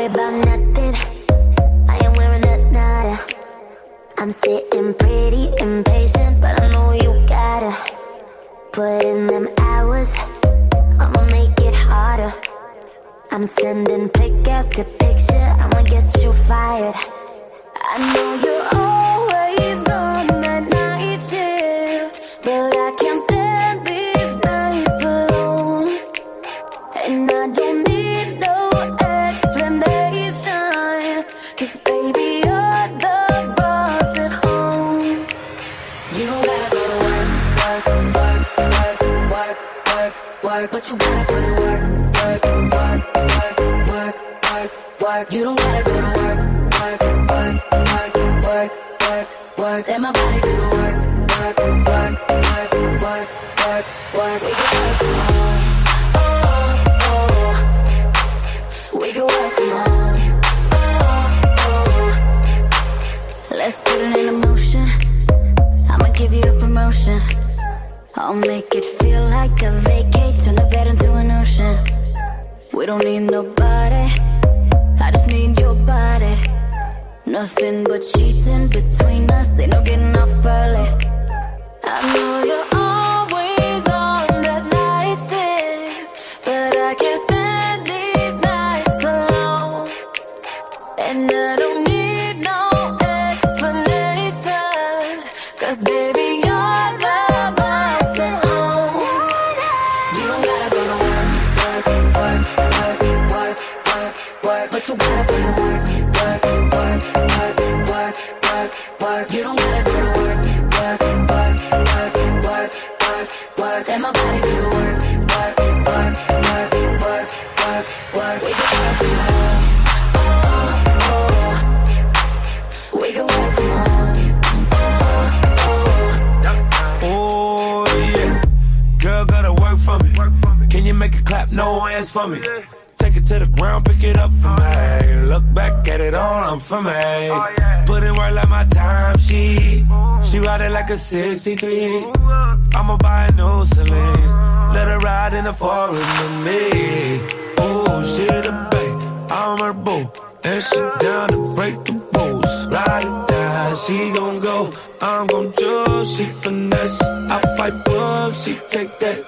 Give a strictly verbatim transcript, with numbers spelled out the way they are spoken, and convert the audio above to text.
about nothing. I am wearing a nada. I'm sitting pretty impatient, but I know you gotta put in them hours. I'ma make it harder. I'm sending pick after picture. I'ma get you fired. I know you're always on that night shift, but I can't stand these nights alone. And I don't need no explanation, 'cause baby, you're the boss at home. You don't gotta go to work, work, work, work, work, work, work, but you gotta put in work, work, work, work, work, work, work. You don't gotta go to work, work, work, work, work, work, work. Let my body do the work, work, work, work, work, work, work. We can work tomorrow. Oh, oh. We can work tomorrow. Oh, oh. Let's put it in motion. I'ma give you a promotion. I'll make it feel like a vacate. Turn the bed into an ocean. We don't need nobody. I just need your body. Nothing but sheets in between us. Ain't no getting off early. I know you're always on that night shift, but I can't stand these nights alone. And I don't need no explanation, 'cause baby, you're the boss at home. You don't gotta go to work, work, work, work, work, work, work, but you gotta put in work, work, work, work, work, work, work. You don't gotta go to work, work, work, work, work, work, work. Let my body do the work, work, work, work, work, work, work. We can work tomorrow. Oh, oh. We can work tomorrow. Oh, oh. Oh yeah, girl gotta work for me. Can you make it clap? No hands for me. Take it to the ground, pick it up for me. Look back at it all, I'm for me. Put in work like my time, she She ride it like a sixty-three. I'ma buy a new Celine. Let her ride in the forest with me. Oh, she the babe, I'm her boo, and she down to break the rules. Ride it down, she gon' go, I'm gon' choose. She finesse, I fight bugs, she take that